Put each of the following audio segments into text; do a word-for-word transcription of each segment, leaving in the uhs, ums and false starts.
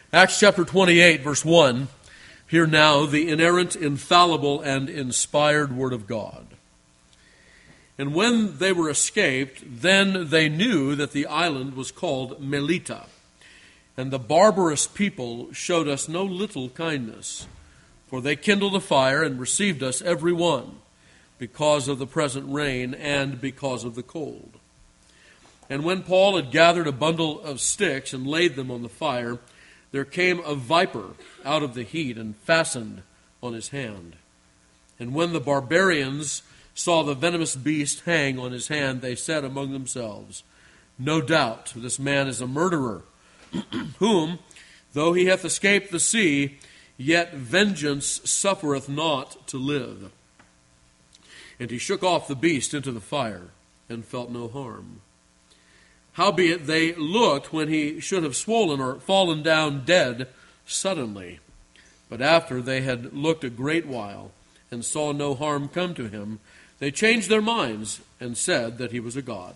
Acts chapter twenty-eight, verse one. Hear now the inerrant, infallible, and inspired word of God. And when they were escaped, then they knew that the island was called Melita. And the barbarous people showed us no little kindness, for they kindled a fire and received us every one, because of the present rain and because of the cold. And when Paul had gathered a bundle of sticks and laid them on the fire, there came a viper out of the heat and fastened on his hand. And when the barbarians saw the venomous beast hang on his hand, they said among themselves, "No doubt this man is a murderer, whom, though he hath escaped the sea, yet vengeance suffereth not to live." And he shook off the beast into the fire, and felt no harm. Howbeit they looked when he should have swollen or fallen down dead suddenly. But after they had looked a great while, and saw no harm come to him, they changed their minds, and said that he was a god.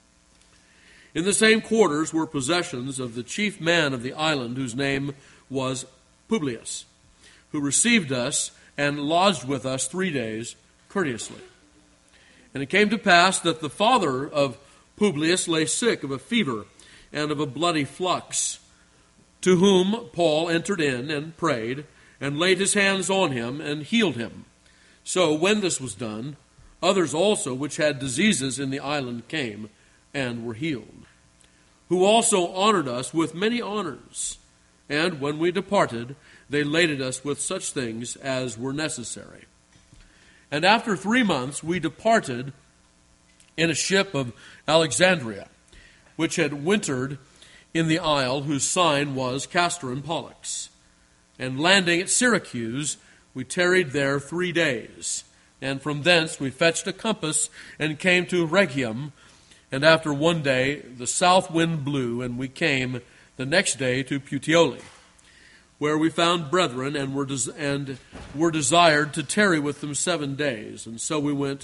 In the same quarters were possessions of the chief man of the island, whose name was Publius, who received us and lodged with us three days courteously. And it came to pass that the father of Publius lay sick of a fever and of a bloody flux, to whom Paul entered in and prayed, and laid his hands on him, and healed him. So when this was done, others also which had diseases in the island came, and were healed, who also honored us with many honors. And when we departed, they laded us with such things as were necessary. And after three months we departed in a ship of Alexandria, which had wintered in the isle, whose sign was Castor and Pollux. And landing at Syracuse, we tarried there three days. And from thence we fetched a compass, and came to Rhegium. And after one day the south wind blew, and we came the next day to Puteoli, where we found brethren, and were des- and were desired to tarry with them seven days. And so we went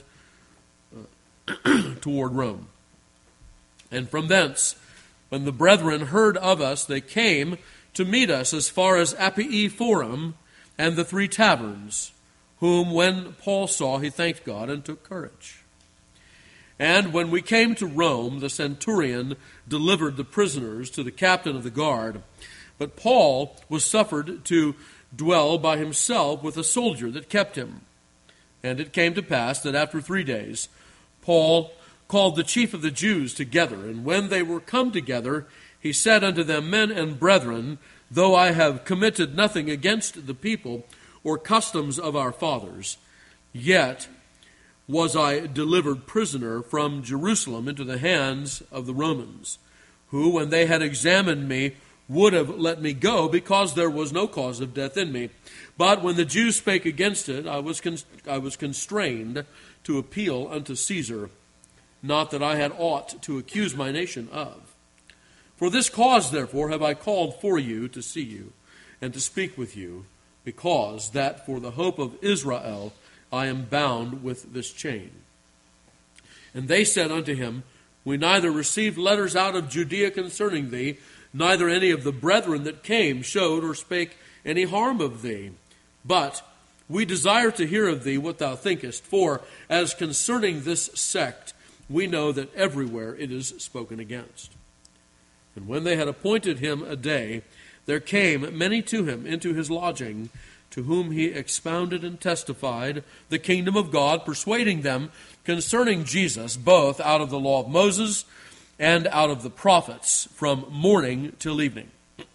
toward Rome. And from thence, when the brethren heard of us, they came to meet us as far as Appii Forum and the Three Taverns, whom when Paul saw, he thanked God and took courage. And when we came to Rome, the centurion delivered the prisoners to the captain of the guard. But Paul was suffered to dwell by himself with a soldier that kept him. And it came to pass that after three days, Paul called the chief of the Jews together, and when they were come together, he said unto them, "Men and brethren, though I have committed nothing against the people or customs of our fathers, yet was I delivered prisoner from Jerusalem into the hands of the Romans, who, when they had examined me, would have let me go, because there was no cause of death in me. But when the Jews spake against it, I was con- I was constrained to appeal unto Caesar, not that I had aught to accuse my nation of. For this cause, therefore, have I called for you to see you, and to speak with you, because that for the hope of Israel I am bound with this chain." And they said unto him, "We neither received letters out of Judea concerning thee, neither any of the brethren that came showed or spake any harm of thee. But we desire to hear of thee what thou thinkest, for as concerning this sect, we know that everywhere it is spoken against." And when they had appointed him a day, there came many to him into his lodging, to whom he expounded and testified the kingdom of God, persuading them concerning Jesus, both out of the law of Moses and out of the prophets, from morning till evening.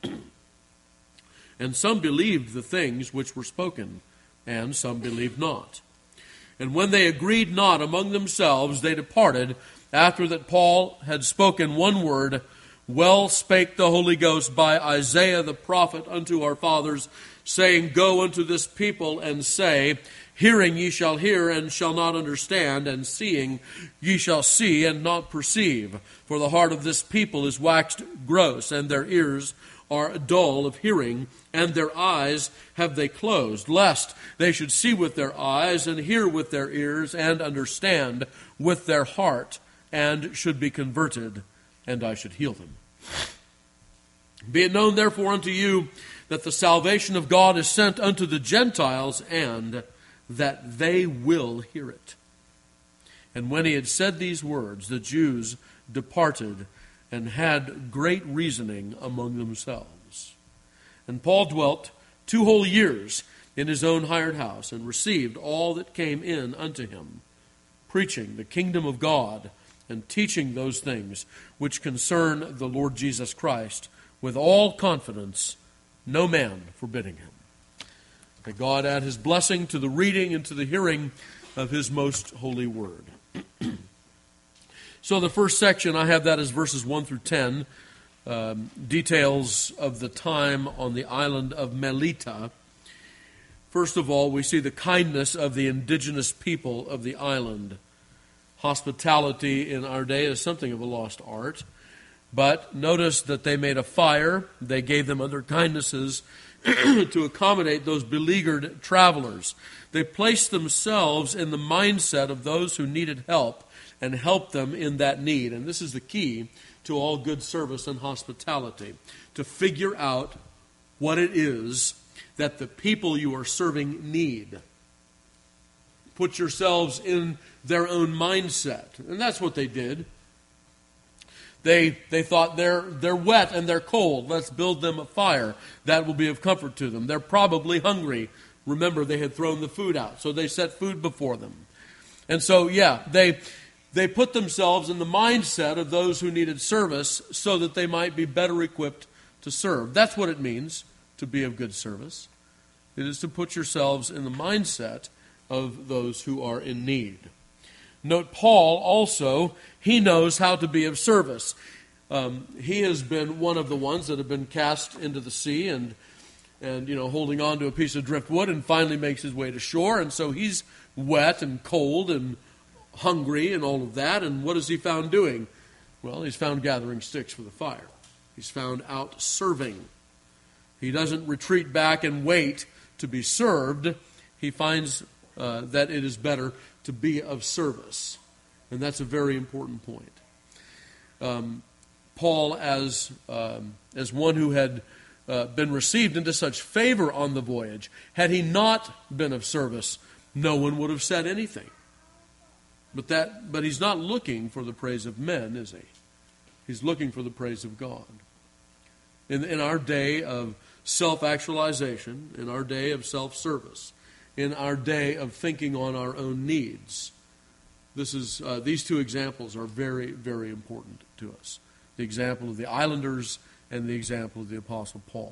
And some believed the things which were spoken, and some believed not. And when they agreed not among themselves, they departed, after that Paul had spoken one word, "Well spake the Holy Ghost by Isaiah the prophet unto our fathers, saying, Go unto this people and say, Hearing ye shall hear and shall not understand, and seeing ye shall see and not perceive. For the heart of this people is waxed gross, and their ears are dull of hearing, and their eyes have they closed, lest they should see with their eyes, and hear with their ears, and understand with their heart, and should be converted, and I should heal them." Be it known therefore unto you that the salvation of God is sent unto the Gentiles, and that they will hear it. And when he had said these words, the Jews departed and had great reasoning among themselves. And Paul dwelt two whole years in his own hired house, and received all that came in unto him, preaching the kingdom of God, and teaching those things which concern the Lord Jesus Christ, with all confidence, no man forbidding him. May God add his blessing to the reading and to the hearing of his most holy word. So the first section, I have that as verses one through ten, um, details of the time on the island of Melita. First of all, we see the kindness of the indigenous people of the island. Hospitality in our day is something of a lost art. But notice that they made a fire. They gave them other kindnesses to accommodate those beleaguered travelers. They placed themselves in the mindset of those who needed help and helped them in that need. And this is the key to all good service and hospitality, to figure out what it is that the people you are serving need. Put yourselves in their own mindset. And that's what they did. They they thought they're they're wet and they're cold. Let's build them a fire. That will be of comfort to them. They're probably hungry. Remember, they had thrown the food out, so they set food before them. And so, yeah, they they put themselves in the mindset of those who needed service so that they might be better equipped to serve. That's what it means to be of good service. It is to put yourselves in the mindset of those who are in need. Note Paul also, he knows how to be of service. Um, he has been one of the ones that have been cast into the sea and, and you know, holding on to a piece of driftwood, and finally makes his way to shore. And so he's wet and cold and hungry and all of that. And what is he found doing? Well, he's found gathering sticks for the fire. He's found out serving. He doesn't retreat back and wait to be served. He finds uh, that it is better to be of service. And that's a very important point. Um, Paul, as um, as one who had uh, been received into such favor on the voyage, had he not been of service, no one would have said anything. But that, but he's not looking for the praise of men, is he? He's looking for the praise of God. In, in our day of self-actualization, in our day of self-service, in our day of thinking on our own needs. This is uh, these two examples are very, very important to us. The example of the islanders and the example of the Apostle Paul.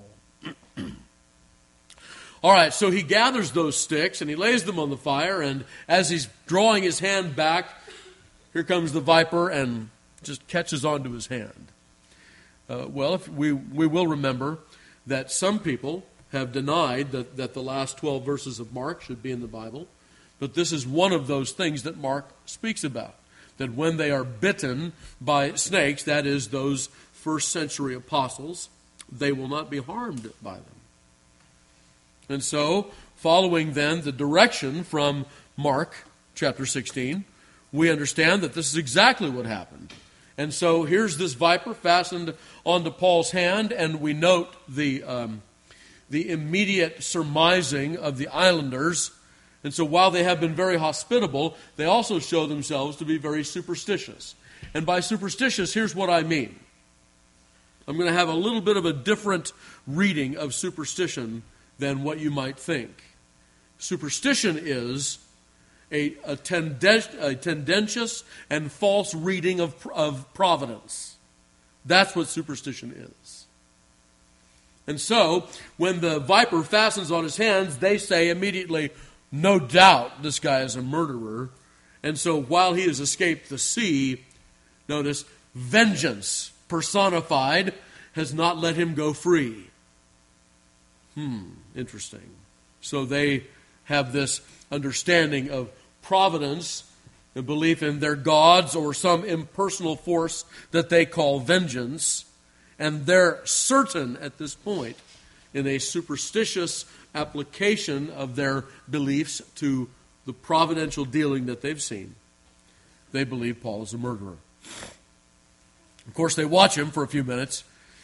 All right, so he gathers those sticks and he lays them on the fire, and as he's drawing his hand back, here comes the viper and just catches onto his hand. Uh, well, if we, we will remember that some people have denied that, that the last twelve verses of Mark should be in the Bible. But this is one of those things that Mark speaks about. That when they are bitten by snakes, that is, those first century apostles, they will not be harmed by them. And so, following then the direction from Mark chapter sixteen, we understand that this is exactly what happened. And so here's this viper fastened onto Paul's hand, and we note the um, the immediate surmising of the islanders. And so while they have been very hospitable, they also show themselves to be very superstitious. And by superstitious, here's what I mean. I'm going to have a little bit of a different reading of superstition than what you might think. Superstition is a, a, tenden- a tendentious and false reading of, of providence. That's what superstition is. And so, when the viper fastens on his hands, they say immediately, no doubt this guy is a murderer. And so, while he has escaped the sea, notice, vengeance personified has not let him go free. Hmm, interesting. So they have this understanding of providence, a belief in their gods or some impersonal force that they call vengeance. And they're certain at this point in a superstitious application of their beliefs to the providential dealing that they've seen. They believe Paul is a murderer. Of course, they watch him for a few minutes,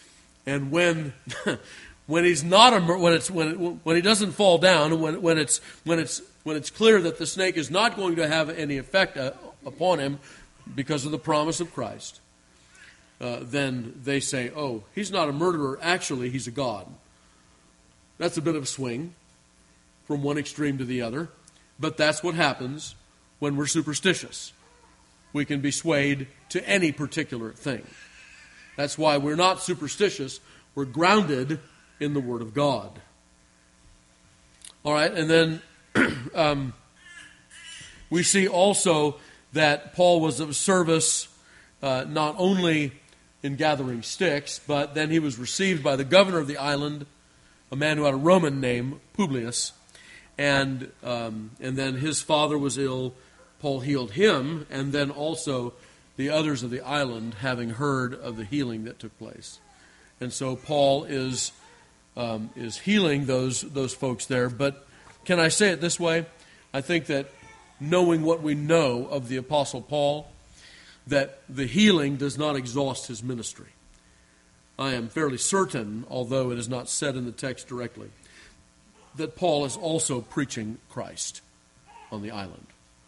And when when he's not a, when it's when it, when he doesn't fall down, and when when it's when it's when it's clear that the snake is not going to have any effect uh, upon him because of the promise of Christ, uh, then they say, "Oh, he's not a murderer. Actually, he's a god." That's a bit of a swing from one extreme to the other, but that's what happens when we're superstitious. We can be swayed to any particular thing. That's why we're not superstitious. We're grounded in the Word of God. All right, and then um, we see also that Paul was of service uh, not only in gathering sticks, but then he was received by the governor of the island, a man who had a Roman name, Publius, and um, and then his father was ill. Paul healed him, and then also the others of the island, having heard of the healing that took place. And so Paul is um, is healing those those folks there. But can I say it this way? I think that knowing what we know of the Apostle Paul, that the healing does not exhaust his ministry. I am fairly certain, although it is not said in the text directly, that Paul is also preaching Christ on the island.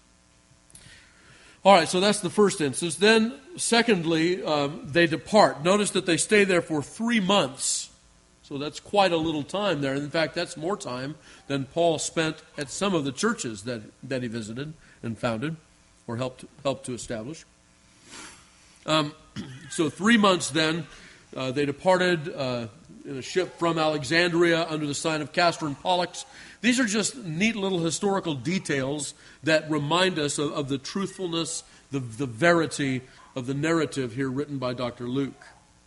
All right, so that's the first instance. Then, secondly, um, they depart. Notice that they stay there for three months. So that's quite a little time there. In fact, that's more time than Paul spent at some of the churches that, that he visited and founded or helped helped to establish. Um, so three months then, uh, they departed uh, in a ship from Alexandria under the sign of Castor and Pollux. These are just neat little historical details that remind us of, of the truthfulness, the, the verity of the narrative here written by Doctor Luke.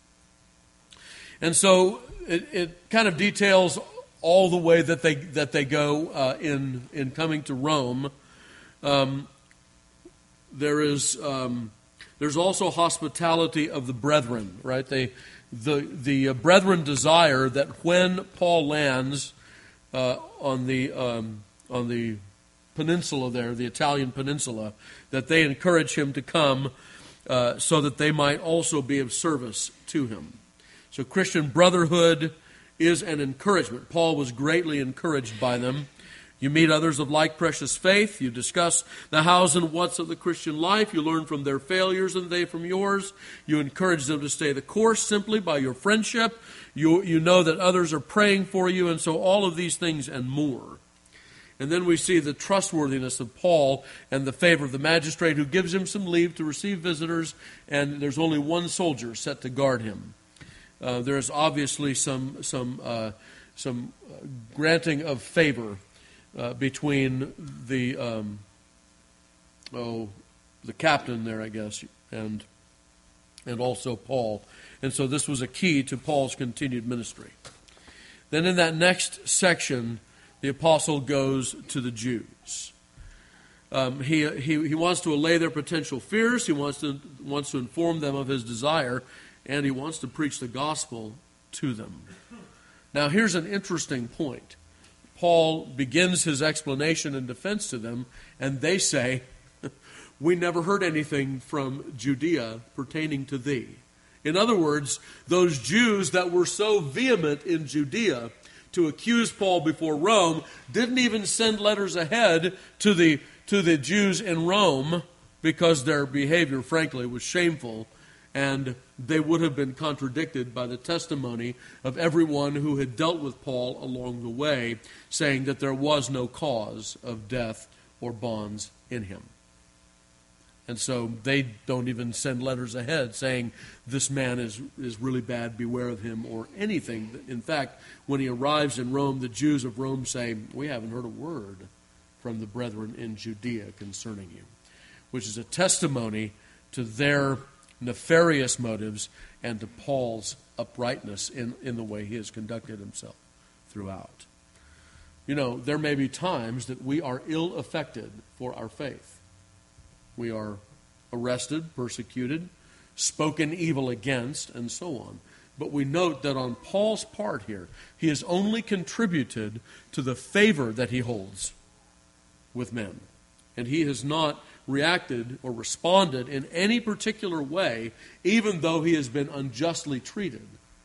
And so it, it kind of details all the way that they that they go uh, in in coming to Rome. Um, there is um, there's also hospitality of the brethren, right? They the the uh, brethren desire that when Paul lands uh, on the um, on the peninsula there, the Italian peninsula, that they encourage him to come uh, so that they might also be of service to him. So Christian brotherhood is an encouragement. Paul was greatly encouraged by them. You meet others of like precious faith. You discuss the hows and whats of the Christian life. You learn from their failures and they from yours. You encourage them to stay the course simply by your friendship. You, you know that others are praying for you, and so all of these things and more. And then we see the trustworthiness of Paul and the favor of the magistrate who gives him some leave to receive visitors, and there's only one soldier set to guard him. Uh, there is obviously some some uh, some granting of favor uh, between the um, oh the captain there, I guess, and and also Paul, and so this was a key to Paul's continued ministry. Then in that next section, the apostle goes to the Jews. Um, he he he wants to allay their potential fears. He wants to wants to inform them of his desire. And he wants to preach the gospel to them. Now, here's an interesting point. Paul begins his explanation and defense to them, and they say, "We never heard anything from Judea pertaining to thee." In other words, those Jews that were so vehement in Judea to accuse Paul before Rome didn't even send letters ahead to the, to the Jews in Rome because their behavior, frankly, was shameful. And they would have been contradicted by the testimony of everyone who had dealt with Paul along the way, saying that there was no cause of death or bonds in him. And so they don't even send letters ahead saying, this man is, is really bad, beware of him, or anything. In fact, when he arrives in Rome, the Jews of Rome say, we haven't heard a word from the brethren in Judea concerning you, which is a testimony to their nefarious motives and to Paul's uprightness in, in the way he has conducted himself throughout. You know, there may be times that we are ill affected for our faith. We are arrested, persecuted, spoken evil against, and so on. But we note that on Paul's part here, he has only contributed to the favor that he holds with men. And he has not reacted or responded in any particular way, even though he has been unjustly treated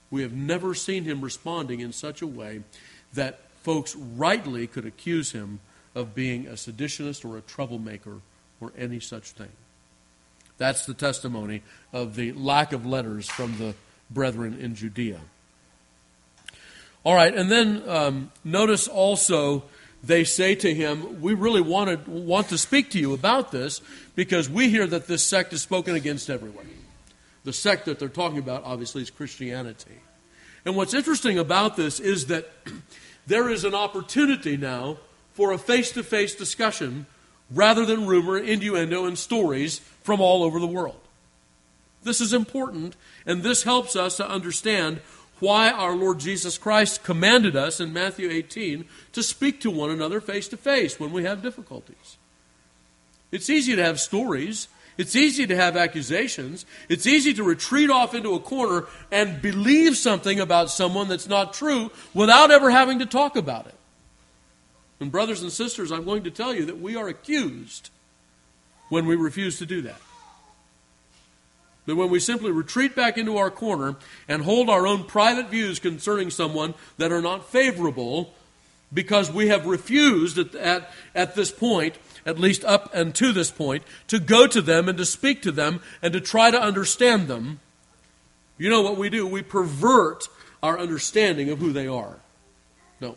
We have never seen him responding in such a way that folks rightly could accuse him of being a seditionist or a troublemaker or any such thing. That's the testimony of the lack of letters from the brethren in Judea. All right, and then um, notice also they say to him, we really wanted, want to speak to you about this because we hear that this sect is spoken against everywhere. The sect that they're talking about, obviously, is Christianity. And what's interesting about this is that there is an opportunity now for a face-to-face discussion rather than rumor, innuendo, and stories from all over the world. This is important, and this helps us to understand why our Lord Jesus Christ commanded us in Matthew eighteen to speak to one another face-to-face when we have difficulties. It's easy to have stories. It's easy to have accusations. It's easy to retreat off into a corner and believe something about someone that's not true without ever having to talk about it. And brothers and sisters, I'm going to tell you that we are accused when we refuse to do that. That when we simply retreat back into our corner and hold our own private views concerning someone that are not favorable because we have refused at, at, at this point, at least up and to this point, to go to them and to speak to them and to try to understand them, you know what we do? We pervert our understanding of who they are, don't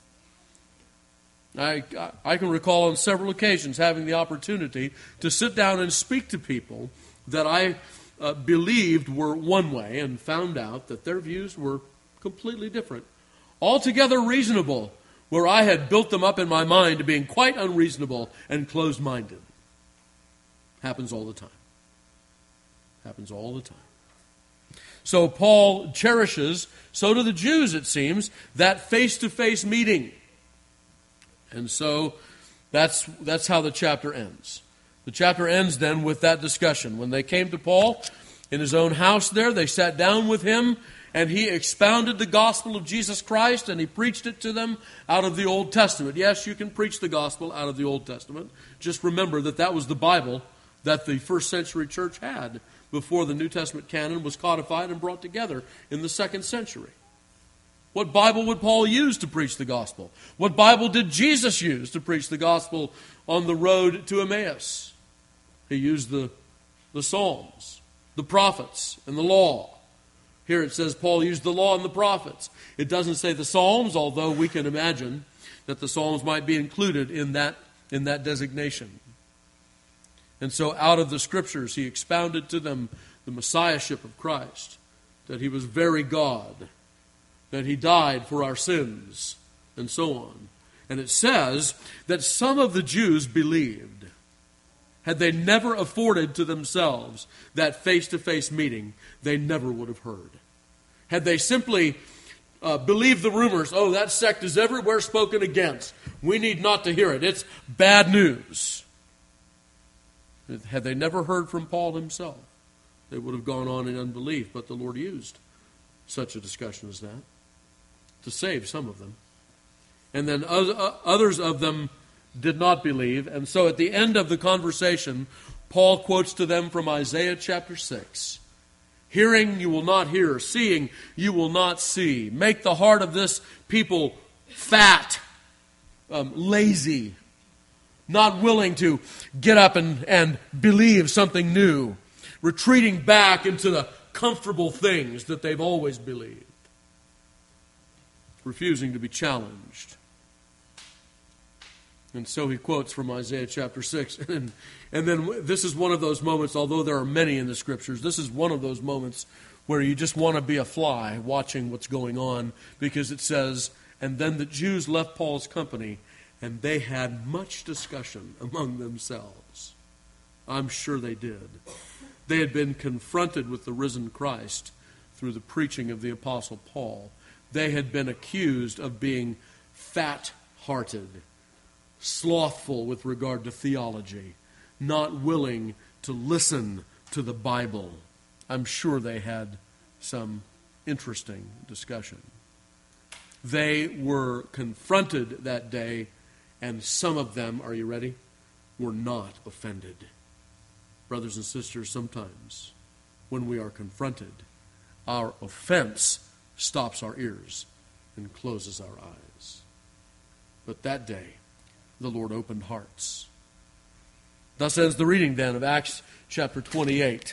we? I, I can recall on several occasions having the opportunity to sit down and speak to people that I uh, believed were one way and found out that their views were completely different, altogether reasonable, where I had built them up in my mind to being quite unreasonable and closed-minded. Happens all the time. Happens all the time. So Paul cherishes, so do the Jews, it seems, that face-to-face meeting. And so that's that's how the chapter ends. The chapter ends then with that discussion. When they came to Paul in his own house there, they sat down with him, and he expounded the gospel of Jesus Christ, and he preached it to them out of the Old Testament. Yes, you can preach the gospel out of the Old Testament. Just remember that that was the Bible that the first century church had before the New Testament canon was codified and brought together in the second century. What Bible would Paul use to preach the gospel? What Bible did Jesus use to preach the gospel on the road to Emmaus? He used the, the Psalms, the prophets, and the law. Here it says Paul used the law and the prophets. It doesn't say the Psalms, although we can imagine that the Psalms might be included in that, in that designation. And so out of the Scriptures he expounded to them the Messiahship of Christ, that he was very God, that he died for our sins, and so on. And it says that some of the Jews believed. Had they never afforded to themselves that face-to-face meeting, they never would have heard. Had they simply uh, believed the rumors, oh, that sect is everywhere spoken against, we need not to hear it, it's bad news. Had they never heard from Paul himself, they would have gone on in unbelief. But the Lord used such a discussion as that to save some of them. And then others of them did not believe. And so at the end of the conversation, Paul quotes to them from Isaiah chapter six. Hearing you will not hear, seeing you will not see. Make the heart of this people fat, um, lazy, not willing to get up and, and believe something new, retreating back into the comfortable things that they've always believed, refusing to be challenged. And so he quotes from Isaiah chapter six. And, and then this is one of those moments, although there are many in the Scriptures, this is one of those moments where you just want to be a fly watching what's going on, because it says, and then the Jews left Paul's company, and they had much discussion among themselves. I'm sure they did. They had been confronted with the risen Christ through the preaching of the Apostle Paul. They had been accused of being fat-hearted, slothful with regard to theology, not willing to listen to the Bible. I'm sure they had some interesting discussion. They were confronted that day, and some of them, are you ready, were not offended. Brothers and sisters, sometimes when we are confronted, our offense stops our ears and closes our eyes. But that day, the Lord opened hearts. Thus ends the reading then of Acts chapter twenty-eight.